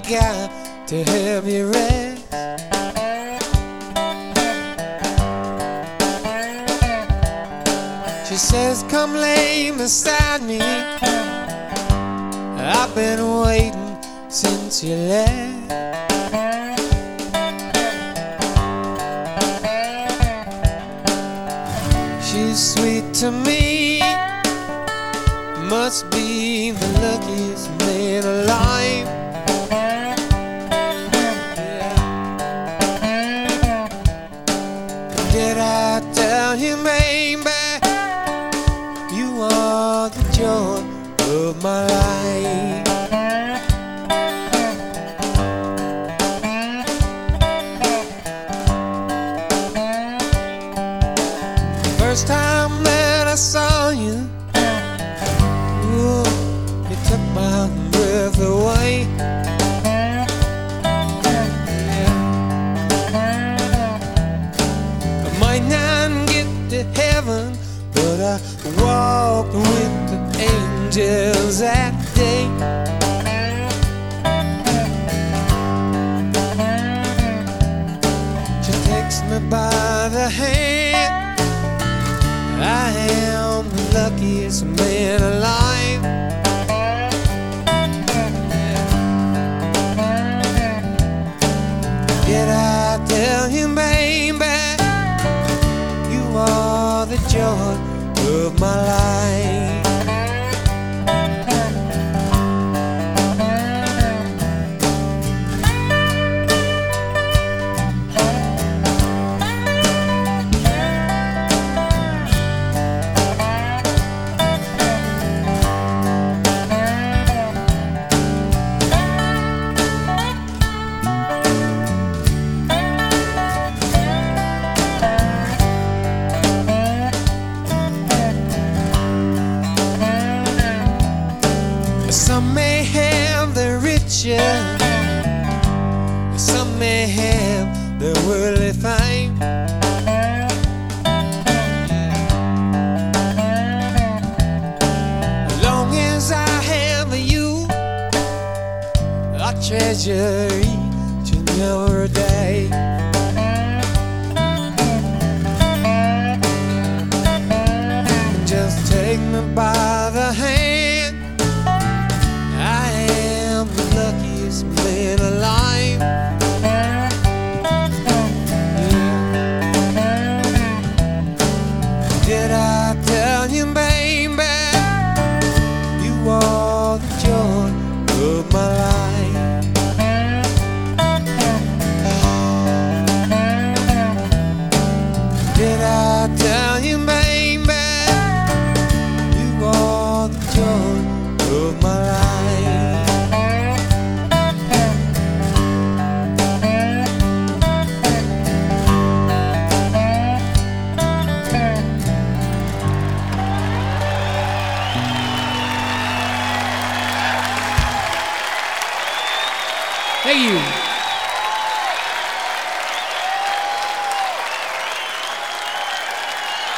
got to have you rest. She says, come lay beside me. I've been waiting since you left. She's sweet to me, must be the luckiest man alive. Yeah. Did I tell you, baby, you are the joy of my life? First time that I saw you, ooh, you took my breath away. Yeah. I might not get to heaven, but I walked with the angels that day. She takes me by the hand. I am the luckiest man alive. Did I tell you, baby, you are the joy of my life? Some may have the riches, some may have the worldly fame. As long as I have you, I treasure each and every day. Just take me by the hand. I am the luckiest man alive. Yeah. Did I tell you, baby, you are the joy of my life? Did I tell you, baby, you are the joy of my life? Thank you.